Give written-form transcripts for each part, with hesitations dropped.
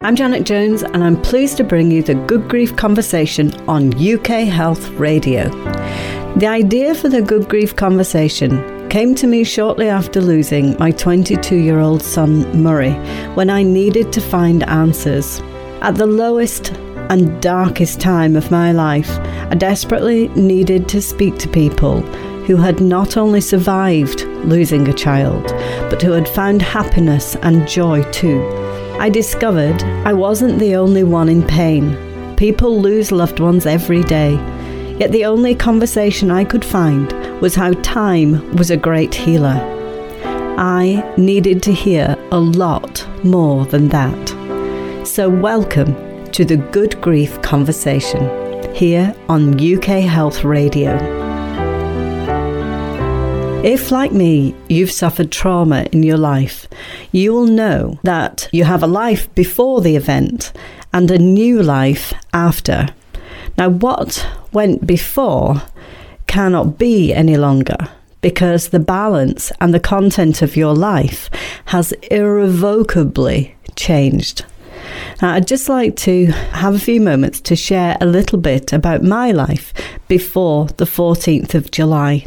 I'm Janet Jones, and I'm pleased to bring you the Good Grief Conversation on UK Health Radio. The idea for the Good Grief Conversation came to me shortly after losing my 22-year-old son Murray, when I needed to find answers. At the lowest and darkest time of my life, I desperately needed to speak to people who had not only survived losing a child, but who had found happiness and joy too. I discovered I wasn't the only one in pain. People lose loved ones every day. Yet the only conversation I could find was how time was a great healer. I needed to hear a lot more than that. So welcome to the Good Grief Conversation here on UK Health Radio. If, like me, you've suffered trauma in your life, you will know that you have a life before the event and a new life after. Now, what went before cannot be any longer, because the balance and the content of your life has irrevocably changed. Now, I'd just like to have a few moments to share a little bit about my life before the 14th of July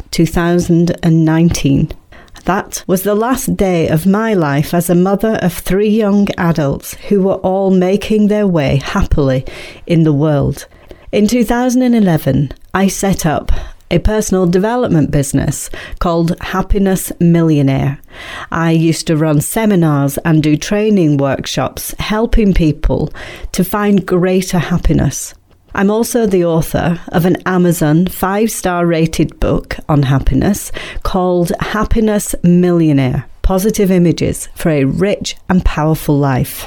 2019. That was the last day of my life as a mother of 3 young adults who were all making their way happily in the world. In 2011, I set up a personal development business called Happiness Millionaire. I used to run seminars and do training workshops, helping people to find greater happiness. I'm also the author of an Amazon 5-star rated book on happiness called Happiness Millionaire: Positive Images for a Rich and Powerful Life.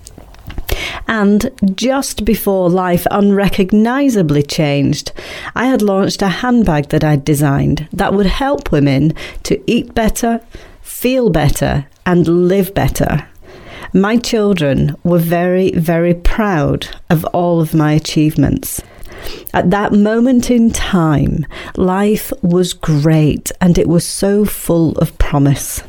And just before life unrecognisably changed, I had launched a handbag that I'd designed that would help women to eat better, feel better, and live better. My children were very, very proud of all of my achievements. At that moment in time, life was great and it was so full of promise.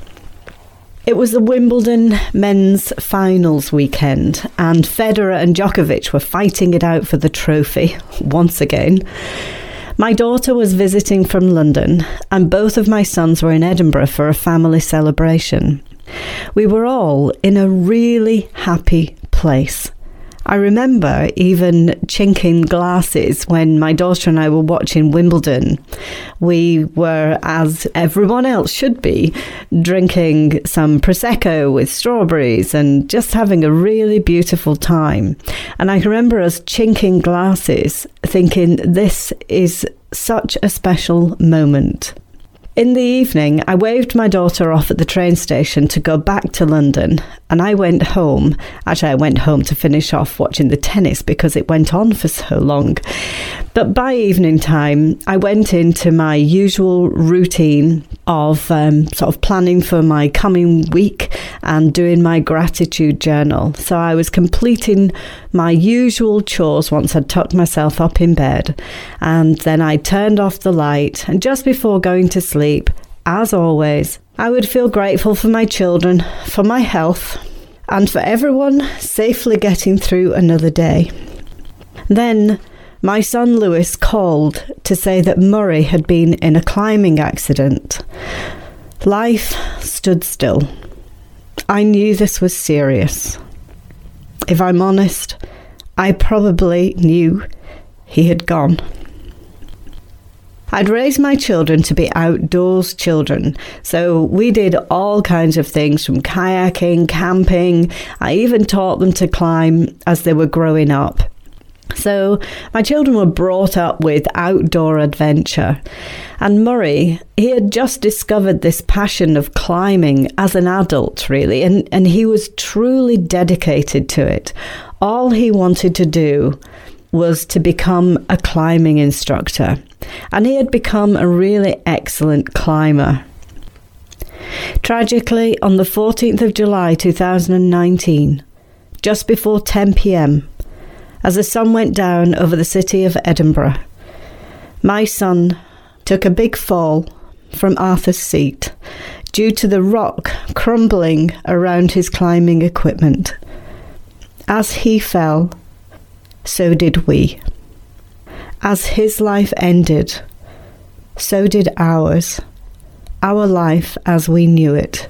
It was the Wimbledon men's finals weekend, and Federer and Djokovic were fighting it out for the trophy once again. My daughter was visiting from London, and both of my sons were in Edinburgh for a family celebration. We were all in a really happy place. I remember even chinking glasses when my daughter and I were watching Wimbledon. We were, as everyone else should be, drinking some Prosecco with strawberries and just having a really beautiful time. And I remember us chinking glasses, thinking this is such a special moment. In the evening, I waved my daughter off at the train station to go back to London, and I went home. Actually, I went home to finish off watching the tennis because it went on for so long. But by evening time, I went into my usual routine of sort of planning for my coming week and doing my gratitude journal. So I was completing my usual chores once I'd tucked myself up in bed, and then I turned off the light, and just before going to sleep, as always, I would feel grateful for my children, for my health, and for everyone safely getting through another day. Then my son Lewis called to say that Murray had been in a climbing accident. Life stood still. I knew this was serious. If I'm honest, I probably knew he had gone. I'd raised my children to be outdoors children, so we did all kinds of things, from kayaking, camping. I even taught them to climb as they were growing up. So my children were brought up with outdoor adventure. And Murray, he had just discovered this passion of climbing as an adult, really, and he was truly dedicated to it. All he wanted to do was to become a climbing instructor, and he had become a really excellent climber. Tragically, on the 14th of July 2019, just before 10 p.m, as the sun went down over the city of Edinburgh, my son took a big fall from Arthur's Seat due to the rock crumbling around his climbing equipment. As he fell, so did we. As his life ended, so did ours, our life as we knew it.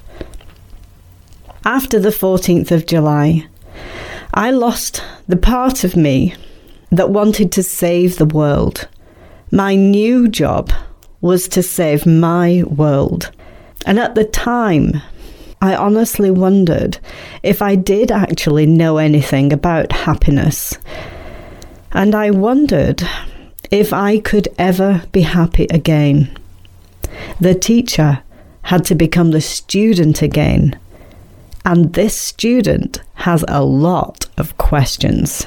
After the 14th of July, I lost the part of me that wanted to save the world. My new job was to save my world. And at the time, I honestly wondered if I did actually know anything about happiness. And I wondered if I could ever be happy again. The teacher had to become the student again. And this student has a lot of questions.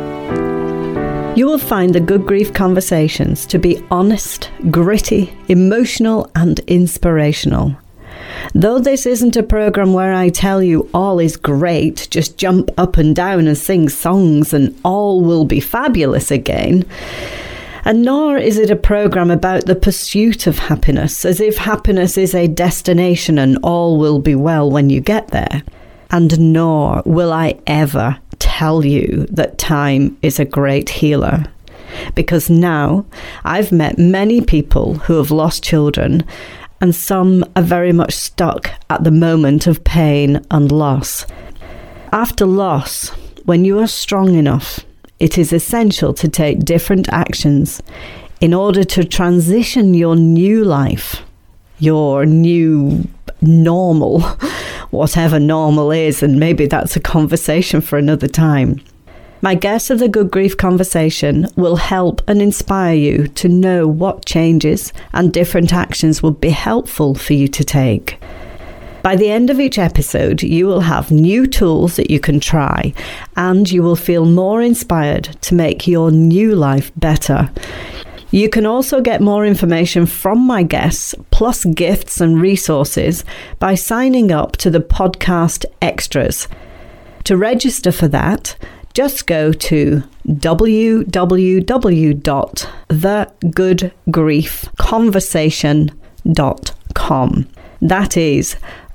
You will find the Good Grief Conversations to be honest, gritty, emotional and inspirational. Though this isn't a programme where I tell you all is great, just jump up and down and sing songs and all will be fabulous again, and nor is it a programme about the pursuit of happiness, as if happiness is a destination and all will be well when you get there. And nor will I ever tell you that time is a great healer. Because now I've met many people who have lost children, and some are very much stuck at the moment of pain and loss. After loss, when you are strong enough, it is essential to take different actions in order to transition your new life, your new normal, whatever normal is, and maybe that's a conversation for another time. My guests of the Good Grief Conversation will help and inspire you to know what changes and different actions would be helpful for you to take. By the end of each episode, you will have new tools that you can try, and you will feel more inspired to make your new life better. You can also get more information from my guests, plus gifts and resources, by signing up to the podcast extras. To register for that, just go to www.thegoodgriefconversation.com. That is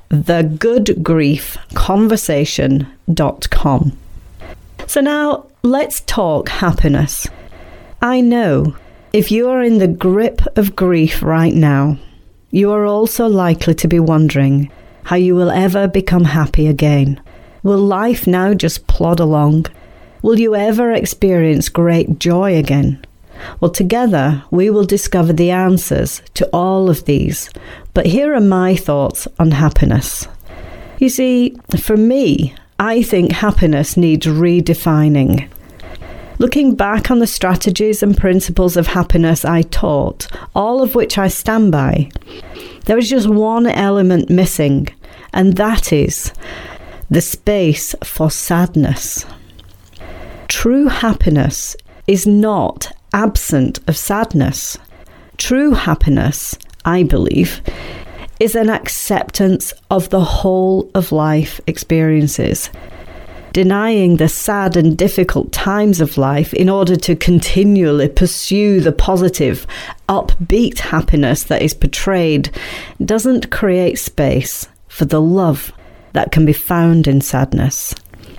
thegoodgriefconversation.com. So now let's talk happiness. I know if you are in the grip of grief right now, you are also likely to be wondering how you will ever become happy again. Will life now just plod along? Will you ever experience great joy again? Well, together we will discover the answers to all of these. But here are my thoughts on happiness. You see, for me, I think happiness needs redefining. Looking back on the strategies and principles of happiness I taught, all of which I stand by, there is just one element missing, and that is the space for sadness. True happiness is not absent of sadness. True happiness, I believe, is an acceptance of the whole of life experiences. Denying the sad and difficult times of life in order to continually pursue the positive, upbeat happiness that is portrayed doesn't create space for the love that can be found in sadness.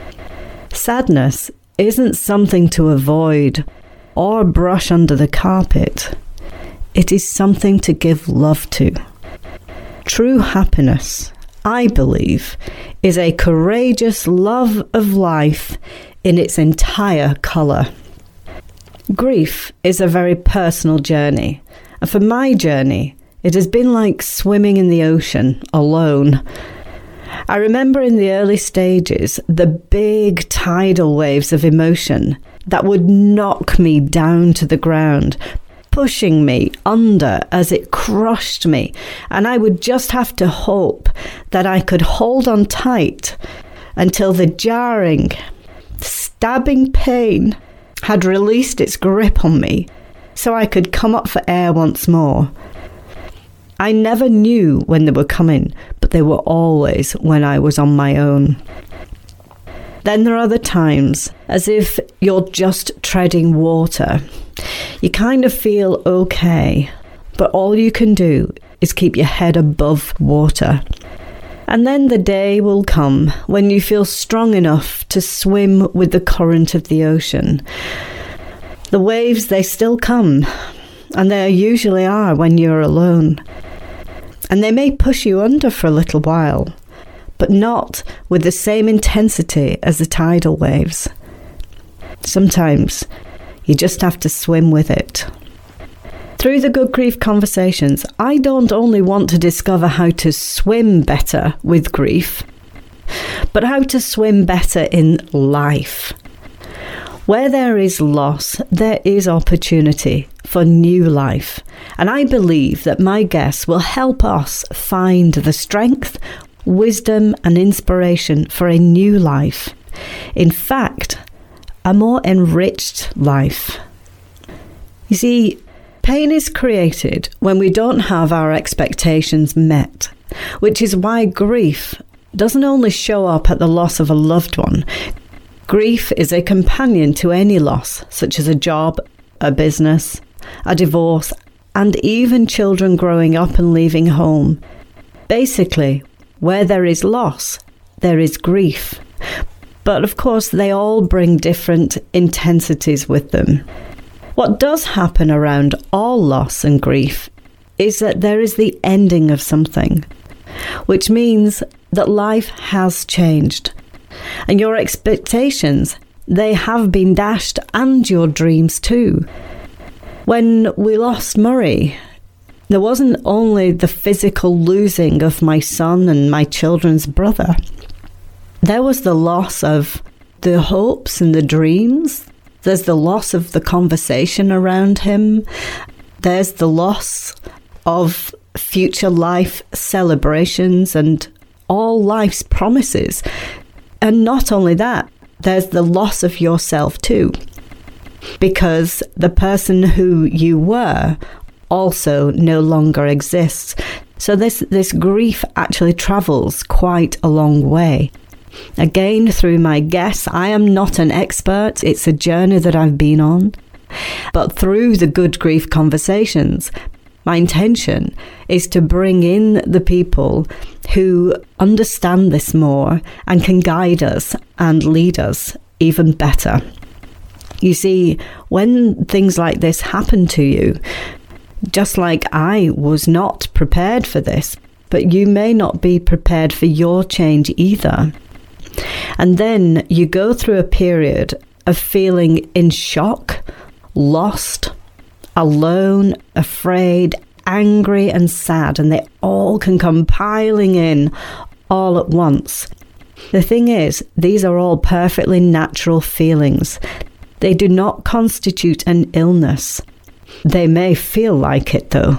Sadness isn't something to avoid or brush under the carpet. It is something to give love to. True happiness, I believe, is a courageous love of life in its entire colour. Grief is a very personal journey, and for my journey, it has been like swimming in the ocean alone. I remember in the early stages, the big tidal waves of emotion that would knock me down to the ground, pushing me under as it crushed me, and I would just have to hope that I could hold on tight until the jarring, stabbing pain had released its grip on me so I could come up for air once more. I never knew when they were coming, but they were always when I was on my own. Then there are the times as if you're just treading water. You kind of feel okay, but all you can do is keep your head above water. And then the day will come when you feel strong enough to swim with the current of the ocean. The waves, they still come, and they usually are when you're alone. And they may push you under for a little while, but not with the same intensity as the tidal waves. Sometimes you just have to swim with it. Through the Good Grief Conversations, I don't only want to discover how to swim better with grief, but how to swim better in life. Where there is loss, there is opportunity for new life. And I believe that my guests will help us find the strength, wisdom, and inspiration for a new life. In fact, a more enriched life. You see, pain is created when we don't have our expectations met, which is why grief doesn't only show up at the loss of a loved one. Grief is a companion to any loss, such as a job, a business, a divorce, and even children growing up and leaving home. Basically, where there is loss, there is grief. But of course, they all bring different intensities with them. What does happen around all loss and grief is that there is the ending of something, which means that life has changed. And your expectations, they have been dashed, and your dreams too. When we lost Murray, there wasn't only the physical losing of my son and my children's brother. There was the loss of the hopes and the dreams. There's the loss of the conversation around him. There's the loss of future life celebrations and all life's promises. And not only that, there's the loss of yourself too, because the person who you were also no longer exists. So this grief actually travels quite a long way. Again, through my guests, I am not an expert. It's a journey that I've been on. But through the Good Grief Conversations, my intention is to bring in the people who understand this more and can guide us and lead us even better. You see, when things like this happen to you, just like I was not prepared for this, but you may not be prepared for your change either. And then you go through a period of feeling in shock, lost, alone, afraid, angry and sad, and they all can come piling in all at once. The thing is, these are all perfectly natural feelings. They do not constitute an illness. They may feel like it though.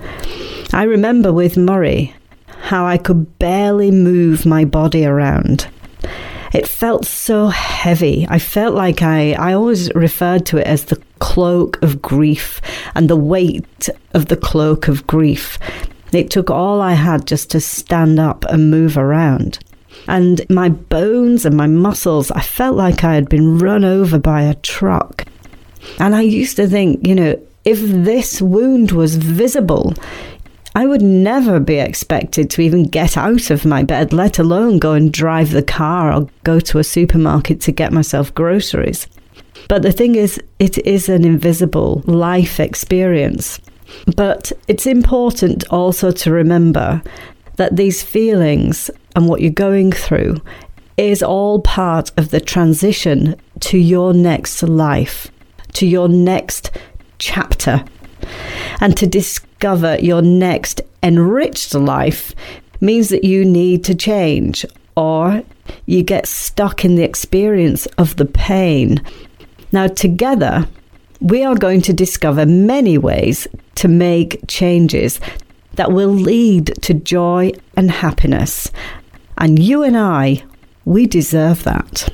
I remember with Murray how I could barely move my body around. It felt so heavy. I felt like I always referred to it as the cloak of grief and the weight of the cloak of grief. It took all I had just to stand up and move around. And my bones and my muscles, I felt like I had been run over by a truck. And I used to think, if this wound was visible, I would never be expected to even get out of my bed, let alone go and drive the car or go to a supermarket to get myself groceries. But the thing is, it is an invisible life experience. But it's important also to remember that these feelings and what you're going through is all part of the transition to your next life, to your next chapter. And to discover your next enriched life means that you need to change, or you get stuck in the experience of the pain. Now, together, we are going to discover many ways to make changes that will lead to joy and happiness. And you and I, we deserve that.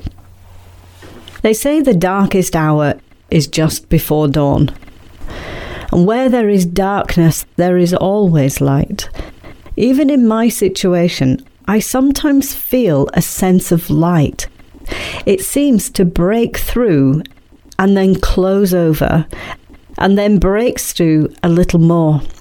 They say the darkest hour is just before dawn. And where there is darkness, there is always light. Even in my situation, I sometimes feel a sense of light. It seems to break through and then close over, and then breaks through a little more.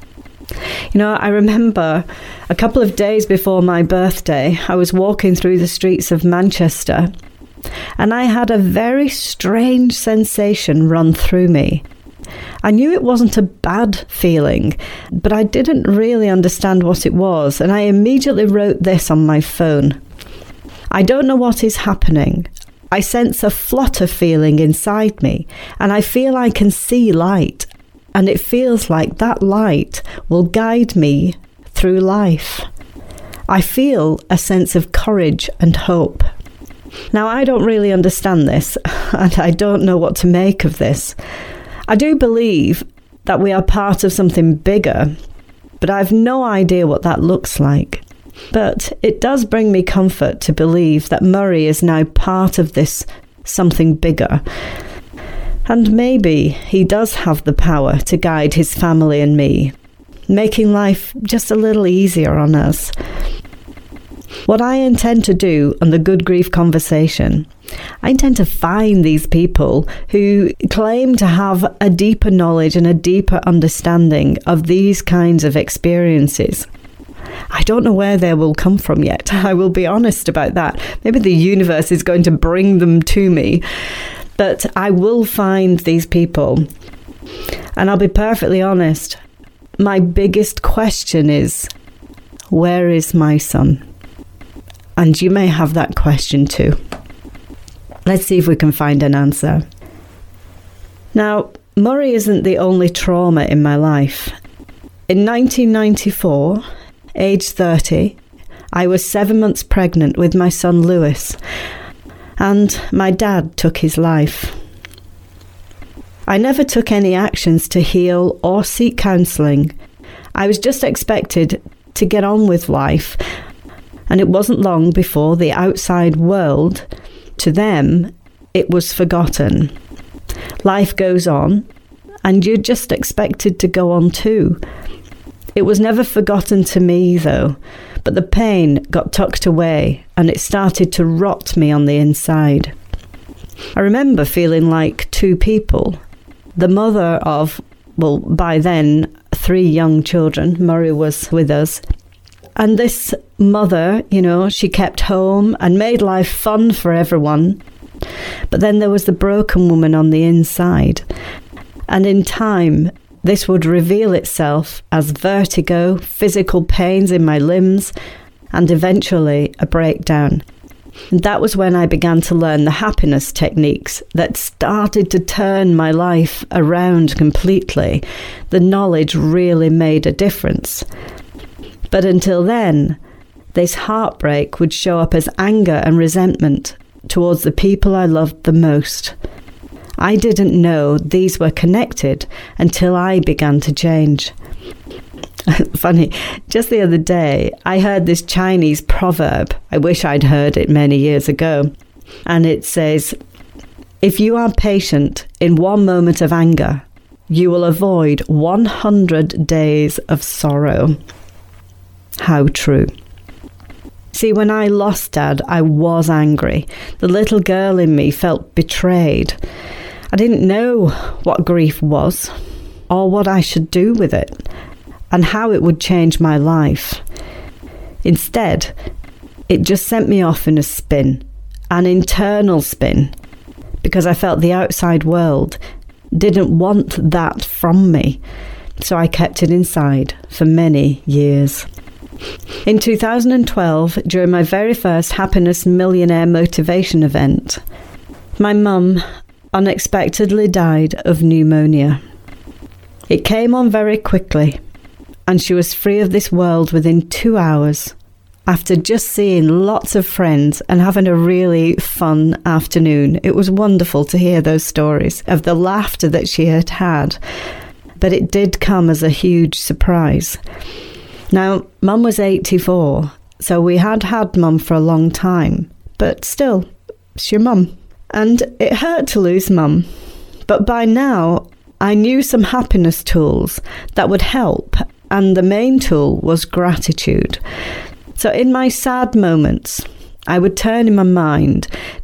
I remember a couple of days before my birthday, I was walking through the streets of Manchester, and I had a very strange sensation run through me. I knew it wasn't a bad feeling, but I didn't really understand what it was, and I immediately wrote this on my phone. I don't know what is happening. I sense a flutter feeling inside me, and I feel I can see light, and it feels like that light will guide me through life. I feel a sense of courage and hope. Now, I don't really understand this, and I don't know what to make of this. I do believe that we are part of something bigger, but I've no idea what that looks like. But it does bring me comfort to believe that Murray is now part of this something bigger. And maybe he does have the power to guide his family and me, making life just a little easier on us. What I intend to do on the Good Grief Conversation, I intend to find these people who claim to have a deeper knowledge and a deeper understanding of these kinds of experiences. I don't know where they will come from yet. I will be honest about that. Maybe the universe is going to bring them to me. But I will find these people. And I'll be perfectly honest. My biggest question is, where is my son? And you may have that question too. Let's see if we can find an answer. Now, Murray isn't the only trauma in my life. In 1994, age 30, I was 7 months pregnant with my son Lewis, and my dad took his life. I never took any actions to heal or seek counselling. I was just expected to get on with life, and it wasn't long before the outside world, to them, it was forgotten. Life goes on, and you're just expected to go on too. It was never forgotten to me, though, but the pain got tucked away, and it started to rot me on the inside. I remember feeling like two people. The mother of, well, by then, 3 young children. Murray was with us. And this mother, she kept home and made life fun for everyone. But then there was the broken woman on the inside. And in time, this would reveal itself as vertigo, physical pains in my limbs, and eventually a breakdown. And that was when I began to learn the happiness techniques that started to turn my life around completely. The knowledge really made a difference. But until then, this heartbreak would show up as anger and resentment towards the people I loved the most. I didn't know these were connected until I began to change. Funny, just the other day, I heard this Chinese proverb. I wish I'd heard it many years ago. And it says, if you are patient in one moment of anger, you will avoid 100 days of sorrow. How true. See, when I lost Dad, I was angry. The little girl in me felt betrayed. I didn't know what grief was or what I should do with it and how it would change my life. Instead, it just sent me off in a spin, an internal spin, because I felt the outside world didn't want that from me. So I kept it inside for many years. In 2012, during my very first Happiness Millionaire Motivation event, my mum unexpectedly died of pneumonia. It came on very quickly, and she was free of this world within 2 hours, after just seeing lots of friends and having a really fun afternoon. It was wonderful to hear those stories of the laughter that she had had, but it did come as a huge surprise. Now, Mum was 84, so we had Mum for a long time, but still, it's your mum. And it hurt to lose Mum, but by now I knew some happiness tools that would help, and the main tool was gratitude. So in my sad moments, I would turn in my mind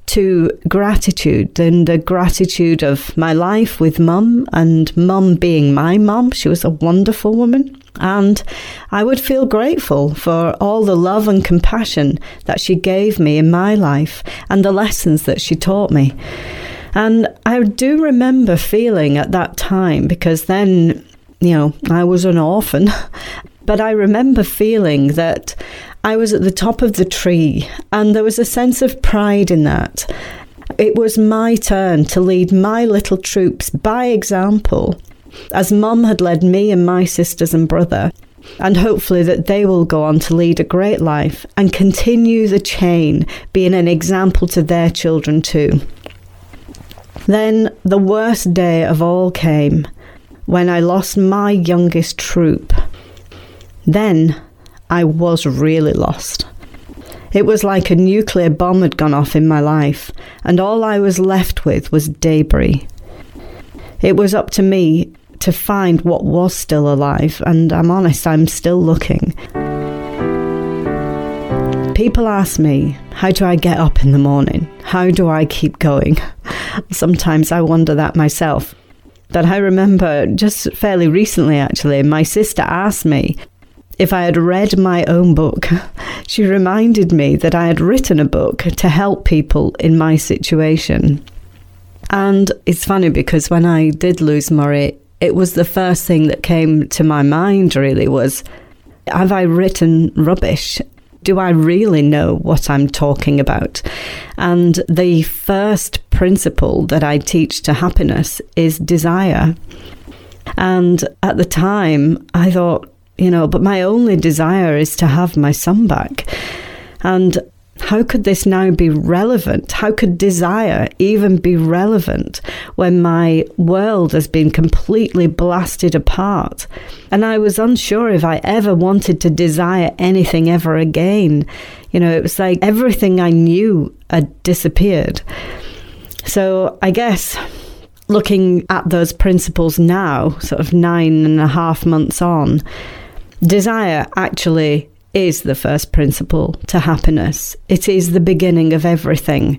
to gratitude, and the gratitude of my life with Mum, and Mum being my mum. She was a wonderful woman. And I would feel grateful for all the love and compassion that she gave me in my life and the lessons that she taught me. And I do remember feeling at that time, because then, I was an orphan, but I remember feeling that I was at the top of the tree, and there was a sense of pride in that. It was my turn to lead my little troops by example, as Mum had led me and my sisters and brother, and hopefully that they will go on to lead a great life and continue the chain, being an example to their children too. Then the worst day of all came, when I lost my youngest troop. Then I was really lost. It was like a nuclear bomb had gone off in my life, and all I was left with was debris. It was up to me to find what was still alive, and I'm honest, I'm still looking. People ask me, how do I get up in the morning? How do I keep going? Sometimes I wonder that myself. But I remember just fairly recently, actually, my sister asked me if I had read my own book. She reminded me that I had written a book to help people in my situation. And it's funny, because when I did lose Murray, it was the first thing that came to my mind, really, was, have I written rubbish? Do I really know what I'm talking about? And the first principle that I teach to happiness is desire. And at the time, I thought, but my only desire is to have my son back. And how could this now be relevant? How could desire even be relevant when my world has been completely blasted apart? And I was unsure if I ever wanted to desire anything ever again. It was like everything I knew had disappeared. So I guess looking at those principles now, sort of 9.5 months on, desire actually is the first principle to happiness. It is the beginning of everything.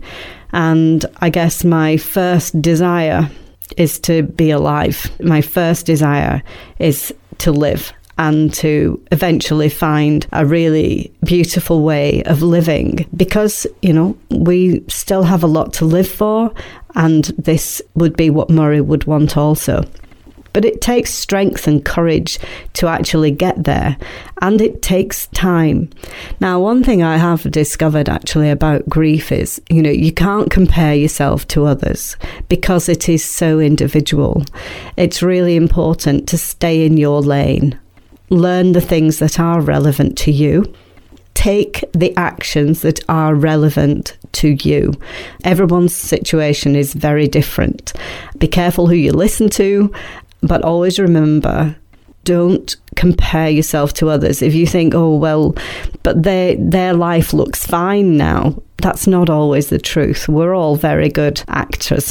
And I guess my first desire is to be alive. My first desire is to live and to eventually find a really beautiful way of living, because, we still have a lot to live for, and this would be what Murray would want also. But it takes strength and courage to actually get there, and it takes time. Now, one thing I have discovered actually about grief is, you can't compare yourself to others because it is so individual. It's really important to stay in your lane. Learn the things that are relevant to you. Take the actions that are relevant to you. Everyone's situation is very different. Be careful who you listen to. But always remember, don't compare yourself to others. If you think, but their life looks fine now, that's not always the truth. We're all very good actors.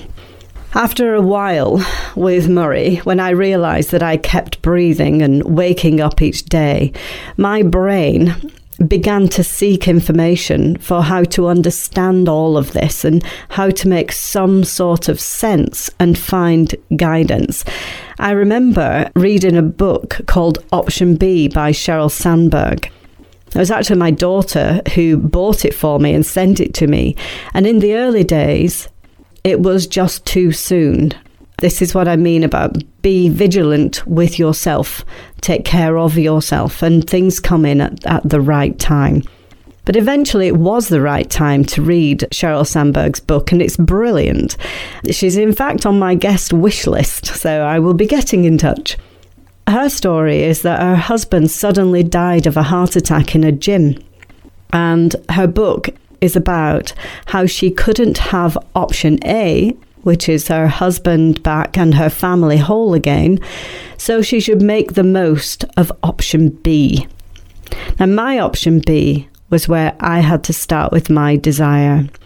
After a while with Murray, when I realised that I kept breathing and waking up each day, my brain began to seek information for how to understand all of this and how to make some sort of sense and find guidance. I remember reading a book called Option B by Sheryl Sandberg. It was actually my daughter who bought it for me and sent it to me. And in the early days, it was just too soon. This is what I mean about be vigilant with yourself, take care of yourself, and things come in at the right time. But eventually it was the right time to read Sheryl Sandberg's book, and it's brilliant. She's in fact on my guest wish list, so I will be getting in touch. Her story is that her husband suddenly died of a heart attack in a gym, and her book is about how she couldn't have option A, which is her husband back and her family whole again, so she should make the most of option B. Now, my option B was where I had to start with my desire.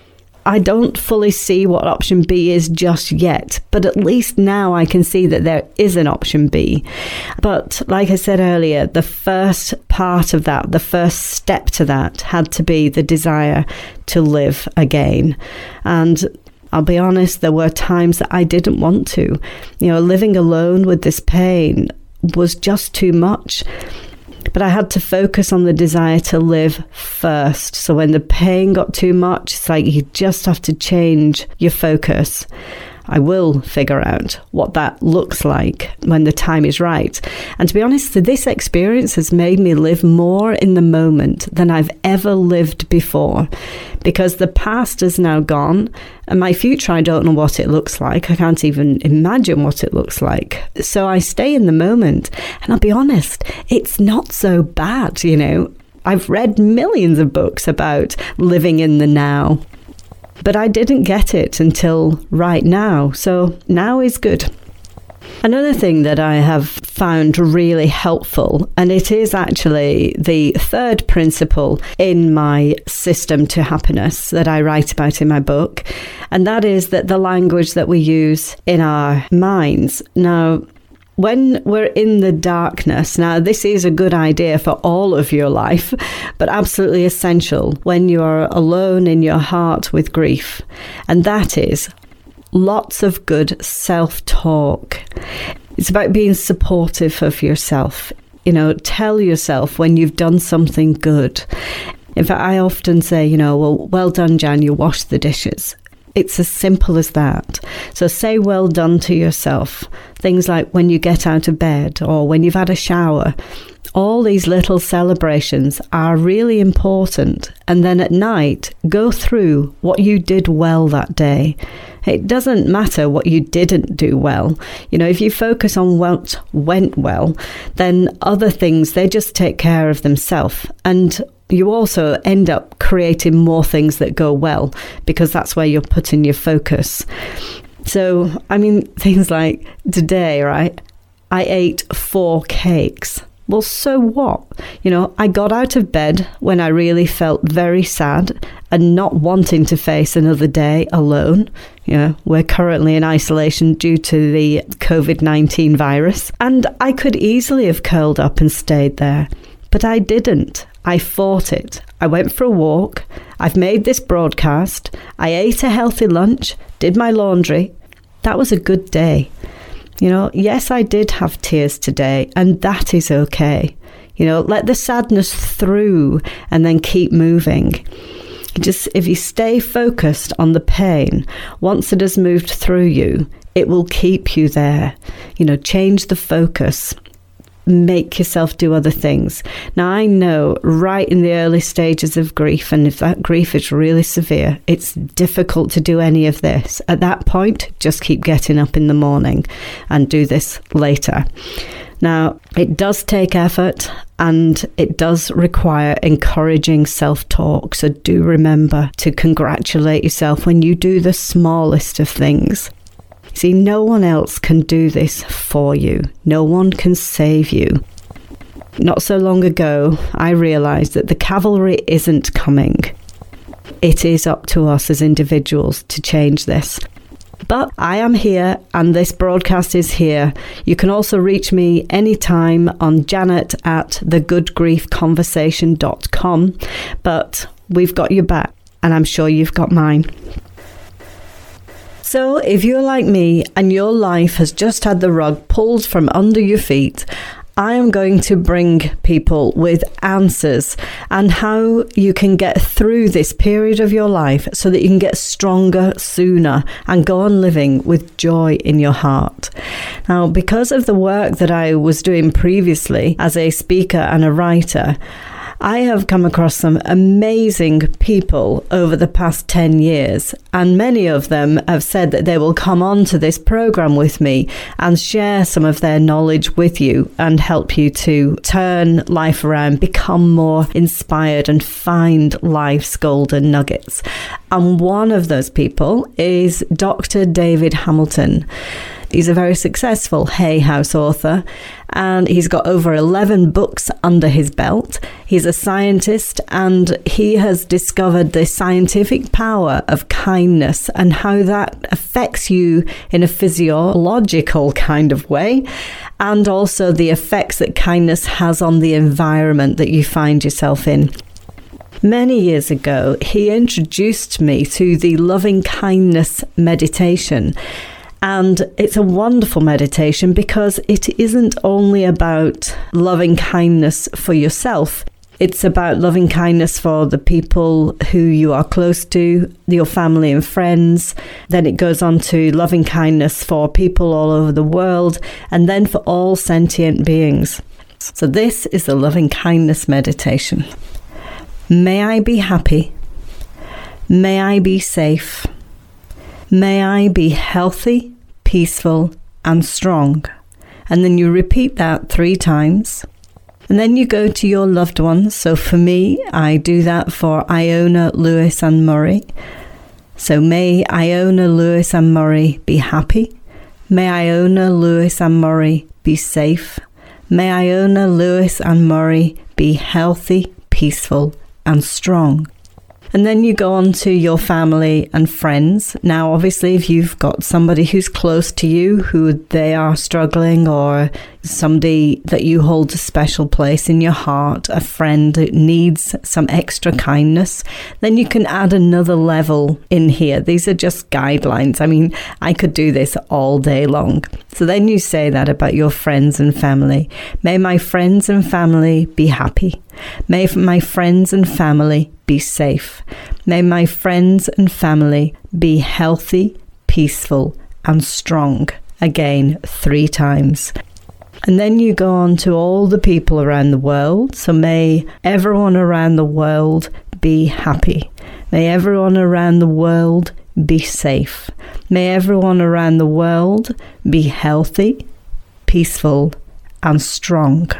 I don't fully see what option B is just yet, but at least now I can see that there is an option B. But like I said earlier, the first part of that, the first step to that had to be the desire to live again. And I'll be honest, there were times that I didn't want to. Living alone with this pain was just too much. But I had to focus on the desire to live first. So when the pain got too much, it's like you just have to change your focus. I will figure out what that looks like when the time is right. And to be honest, this experience has made me live more in the moment than I've ever lived before, because the past is now gone and my future, I don't know what it looks like. I can't even imagine what it looks like. So I stay in the moment, and I'll be honest, it's not so bad, I've read millions of books about living in the now. But I didn't get it until right now. So now is good. Another thing that I have found really helpful, and it is actually the third principle in my system to happiness that I write about in my book, and that is that the language that we use in our minds. Now, when we're in the darkness, now this is a good idea for all of your life, but absolutely essential when you are alone in your heart with grief. And that is lots of good self-talk. It's about being supportive of yourself. Tell yourself when you've done something good. In fact, I often say, well done, Jan, you washed the dishes. It's as simple as that. So say well done to yourself. Things like when you get out of bed or when you've had a shower. All these little celebrations are really important. And then at night, go through what you did well that day. It doesn't matter what you didn't do well. If you focus on what went well, then other things, they just take care of themselves. And you also end up creating more things that go well, because that's where you're putting your focus. So, things like today, right? I ate 4 cakes. Well, so what? I got out of bed when I really felt very sad and not wanting to face another day alone. We're currently in isolation due to the COVID-19 virus. And I could easily have curled up and stayed there. But I didn't. I fought it. I went for a walk. I've made this broadcast. I ate a healthy lunch, did my laundry. That was a good day. Yes, I did have tears today, and that is okay. Let the sadness through and then keep moving. If you stay focused on the pain, once it has moved through you, it will keep you there. Change the focus. Make yourself do other things. Now, I know right in the early stages of grief, and if that grief is really severe, it's difficult to do any of this. At that point, just keep getting up in the morning and do this later. Now, it does take effort and it does require encouraging self-talk. So do remember to congratulate yourself when you do the smallest of things. See, no one else can do this for you. No one can save you. Not so long ago, I realised that the cavalry isn't coming. It is up to us as individuals to change this. But I am here and this broadcast is here. You can also reach me anytime on janet@thegoodgriefconversation.com. But we've got your back and I'm sure you've got mine. So if you're like me and your life has just had the rug pulled from under your feet, I am going to bring people with answers and how you can get through this period of your life so that you can get stronger sooner and go on living with joy in your heart. Now, because of the work that I was doing previously as a speaker and a writer, I have come across some amazing people over the past 10 years, and many of them have said that they will come on to this program with me and share some of their knowledge with you and help you to turn life around, become more inspired and find life's golden nuggets. And one of those people is Dr. David Hamilton. He's a very successful Hay House author, and he's got over 11 books under his belt. He's a scientist, and he has discovered the scientific power of kindness and how that affects you in a physiological kind of way, and also the effects that kindness has on the environment that you find yourself in. Many years ago, he introduced me to the loving kindness meditation. And it's a wonderful meditation because it isn't only about loving kindness for yourself. It's about loving kindness for the people who you are close to, your family and friends. Then it goes on to loving kindness for people all over the world, and then for all sentient beings. So this is the loving kindness meditation. May I be happy. May I be safe. May I be healthy, peaceful, and strong. And then you repeat that 3 times. And then you go to your loved ones. So for me, I do that for Iona, Lewis, and Murray. So may Iona, Lewis, and Murray be happy. May Iona, Lewis, and Murray be safe. May Iona, Lewis, and Murray be healthy, peaceful, and strong. And then you go on to your family and friends. Now, obviously, if you've got somebody who's close to you, who they are struggling, or somebody that you hold a special place in your heart, a friend that needs some extra kindness, then you can add another level in here. These are just guidelines. I mean, I could do this all day long. So then you say that about your friends and family. May my friends and family be happy. May my friends and family be safe. May my friends and family be healthy, peaceful, and strong. Again, 3 times. And then you go on to all the people around the world. So may everyone around the world be happy. May everyone around the world be safe. May everyone around the world be healthy, peaceful, and strong.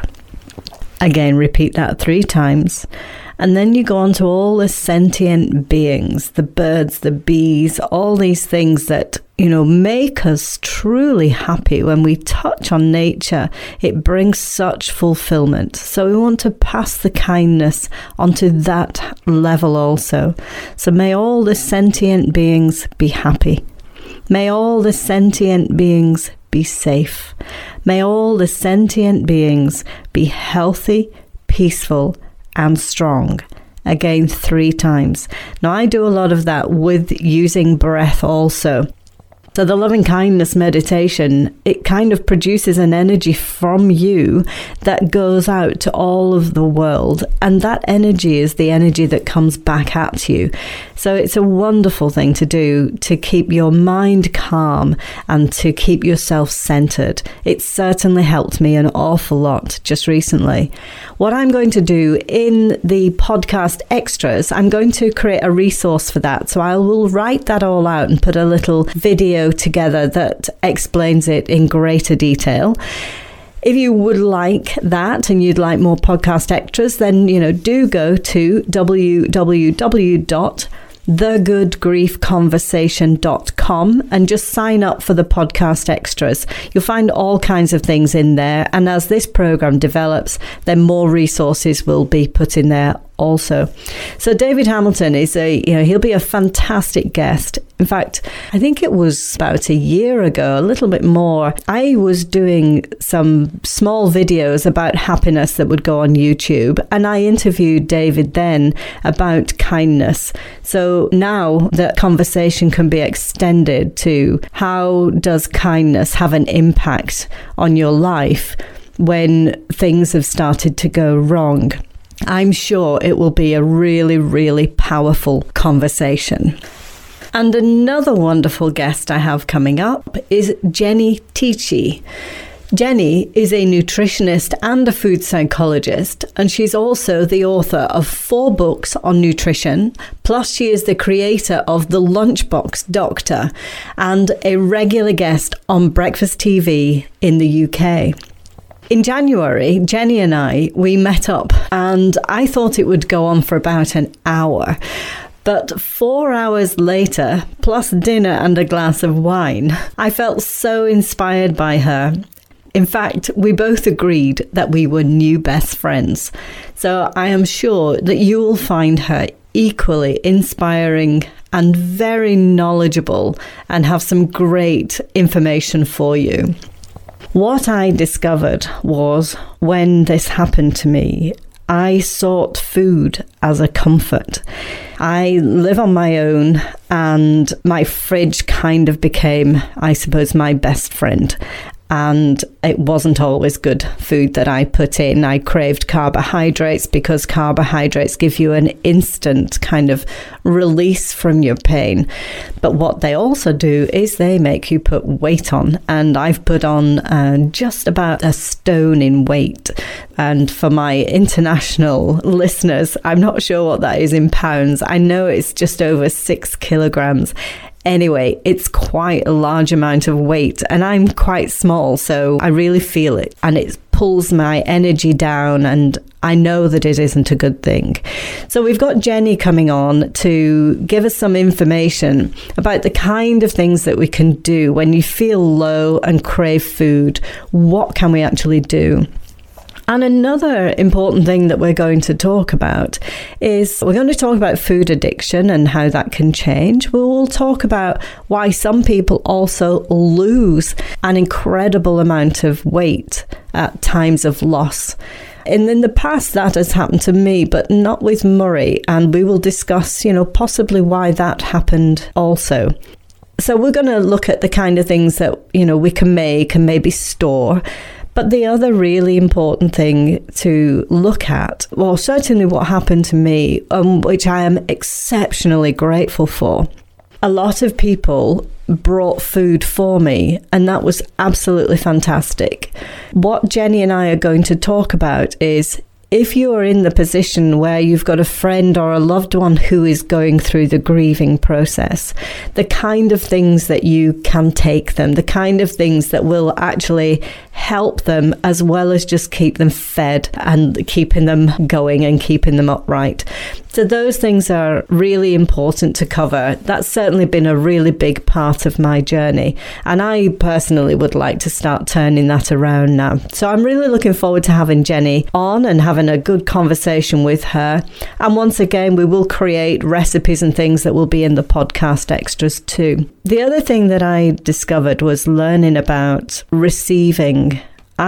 Again, repeat that 3 times. And then you go on to all the sentient beings, the birds, the bees, all these things that, make us truly happy. When we touch on nature, it brings such fulfillment. So we want to pass the kindness onto that level also. So may all the sentient beings be happy. May all the sentient beings be safe. May all the sentient beings be healthy, peaceful, and strong. Again, 3 times. Now, I do a lot of that with using breath also. So the loving kindness meditation, it kind of produces an energy from you that goes out to all of the world. And that energy is the energy that comes back at you. So it's a wonderful thing to do to keep your mind calm and to keep yourself centered. It certainly helped me an awful lot just recently. What I'm going to do in the podcast extras, I'm going to create a resource for that. So I will write that all out and put a little video together that explains it in greater detail. If you would like that and you'd like more podcast extras, then, do go to www.thegoodgriefconversation.com and just sign up for the podcast extras. You'll find all kinds of things in there. And as this program develops, then more resources will be put in there also. So David Hamilton is he'll be a fantastic guest. In fact, I think it was about a year ago, a little bit more, I was doing some small videos about happiness that would go on YouTube, and I interviewed David then about kindness. So now the conversation can be extended to how does kindness have an impact on your life when things have started to go wrong. I'm sure it will be a really, really powerful conversation. And another wonderful guest I have coming up is Jenny Tichy. Jenny is a nutritionist and a food psychologist, and she's also the author of 4 books on nutrition, plus she is the creator of The Lunchbox Doctor and a regular guest on Breakfast TV in the UK. In January, Jenny and we met up, and I thought it would go on for about an hour. But 4 hours later, plus dinner and a glass of wine, I felt so inspired by her. In fact, we both agreed that we were new best friends. So I am sure that you will find her equally inspiring and very knowledgeable and have some great information for you. What I discovered was when this happened to me, I sought food as a comfort. I live on my own and my fridge kind of became, I suppose, my best friend. And it wasn't always good food that I put in. I craved carbohydrates because carbohydrates give you an instant kind of release from your pain. But what they also do is they make you put weight on. And I've put on just about a stone in weight. And for my international listeners, I'm not sure what that is in pounds. I know it's just over 6 kilograms. Anyway, it's quite a large amount of weight and I'm quite small, so I really feel it and it pulls my energy down and I know that it isn't a good thing. So we've got Jenny coming on to give us some information about the kind of things that we can do when you feel low and crave food. What can we actually do? And another important thing that we're going to talk about is we're going to talk about food addiction and how that can change. We'll talk about why some people also lose an incredible amount of weight at times of loss. And in the past, that has happened to me, but not with Murray. And we will discuss, possibly why that happened also. So we're going to look at the kind of things that, we can make and maybe store. But the other really important thing to look at, well, certainly what happened to me, which I am exceptionally grateful for, a lot of people brought food for me, and that was absolutely fantastic. What Jenny and I are going to talk about is if you are in the position where you've got a friend or a loved one who is going through the grieving process, the kind of things that you can take them, the kind of things that will actually help them as well as just keep them fed and keeping them going and keeping them upright. So those things are really important to cover. That's certainly been a really big part of my journey. And I personally would like to start turning that around now. So I'm really looking forward to having Jenny on and having a good conversation with her. And once again, we will create recipes and things that will be in the podcast extras too. The other thing that I discovered was learning about receiving.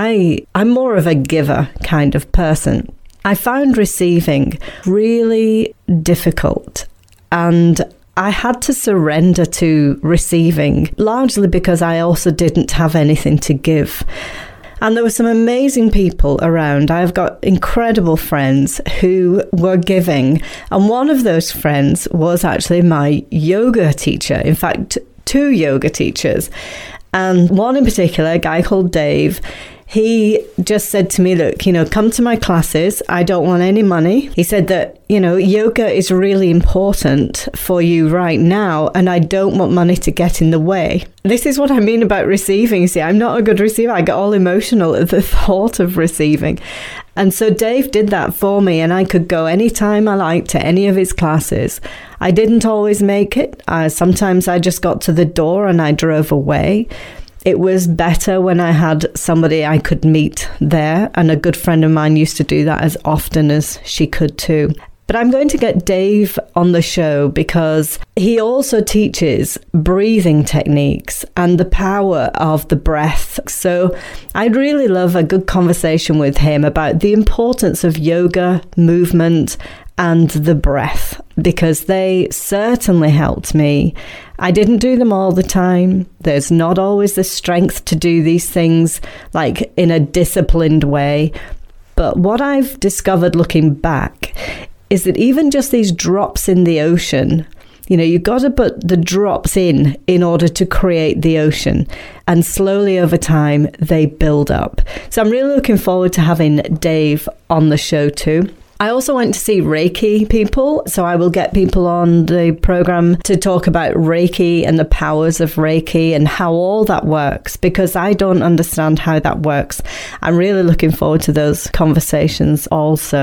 I'm more of a giver kind of person. I found receiving really difficult and I had to surrender to receiving, largely because I also didn't have anything to give. And there were some amazing people around. I've got incredible friends who were giving. And one of those friends was actually my yoga teacher. In fact, 2 yoga teachers. And one in particular, a guy called Dave, he just said to me, look, come to my classes. I don't want any money. He said that, yoga is really important for you right now, and I don't want money to get in the way. This is what I mean about receiving. See, I'm not a good receiver. I get all emotional at the thought of receiving. And so Dave did that for me, and I could go anytime I liked to any of his classes. I didn't always make it. Sometimes I just got to the door and I drove away. It was better when I had somebody I could meet there, and a good friend of mine used to do that as often as she could too. But I'm going to get Dave on the show because he also teaches breathing techniques and the power of the breath. So I'd really love a good conversation with him about the importance of yoga, movement, and the breath, because they certainly helped me. I didn't do them all the time. There's not always the strength to do these things like in a disciplined way. But what I've discovered looking back is that even just these drops in the ocean, you've got to put the drops in order to create the ocean. And slowly over time, they build up. So I'm really looking forward to having Dave on the show too. I also went to see Reiki people, so I will get people on the program to talk about Reiki and the powers of Reiki and how all that works, because I don't understand how that works. I'm really looking forward to those conversations also.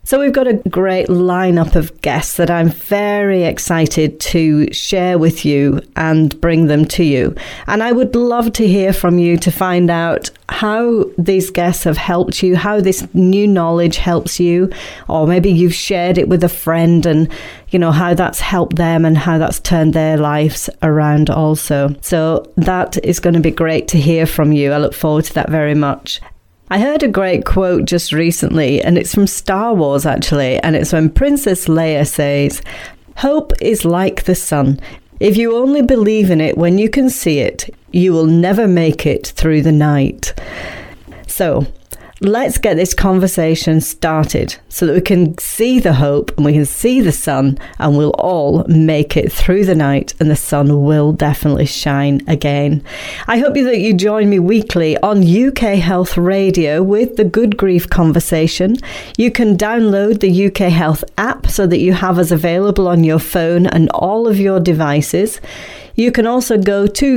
So we've got a great lineup of guests that I'm very excited to share with you and bring them to you. And I would love to hear from you to find out how these guests have helped you, how this new knowledge helps you, or maybe you've shared it with a friend and, how that's helped them and how that's turned their lives around also. So that is going to be great to hear from you. I look forward to that very much. I heard a great quote just recently, and it's from Star Wars actually, and it's when Princess Leia says, "Hope is like the sun. If you only believe in it when you can see it, you will never make it through the night." So let's get this conversation started so that we can see the hope and we can see the sun, and we'll all make it through the night, and the sun will definitely shine again. I hope that you join me weekly on UK Health Radio with the Good Grief Conversation. You can download the UK Health app so that you have us available on your phone and all of your devices. You can also go to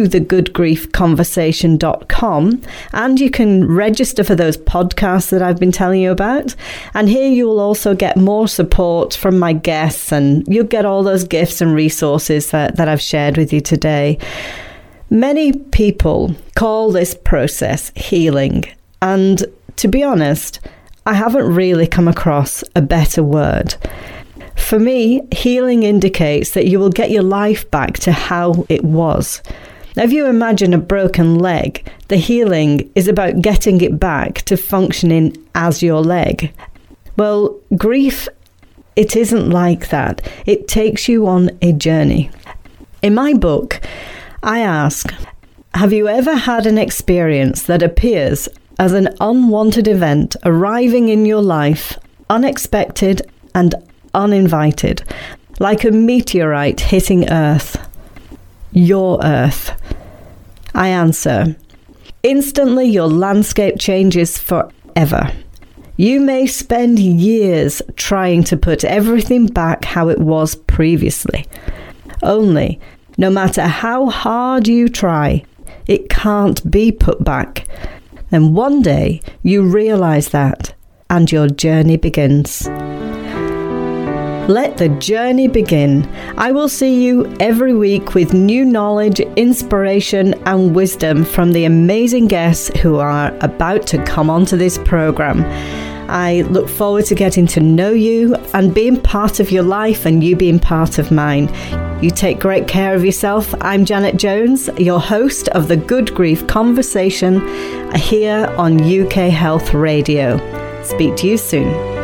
thegoodgriefconversation.com and you can register for those podcasts that I've been telling you about. And here you will also get more support from my guests, and you'll get all those gifts and resources that I've shared with you today. Many people call this process healing. And to be honest, I haven't really come across a better word. For me, healing indicates that you will get your life back to how it was. Now, if you imagine a broken leg, the healing is about getting it back to functioning as your leg. Well, grief, it isn't like that. It takes you on a journey. In my book, I ask, have you ever had an experience that appears as an unwanted event arriving in your life, unexpected and uninvited, like a meteorite hitting Earth, your Earth? I answer, instantly your landscape changes forever. You may spend years trying to put everything back how it was previously. Only, no matter how hard you try, it can't be put back. Then one day you realize that, and your journey begins. Let the journey begin. I will see you every week with new knowledge, inspiration, and wisdom from the amazing guests who are about to come onto this program. I look forward to getting to know you and being part of your life and you being part of mine. You take great care of yourself. I'm Janet Jones, your host of the Good Grief Conversation here on UK Health Radio. Speak to you soon.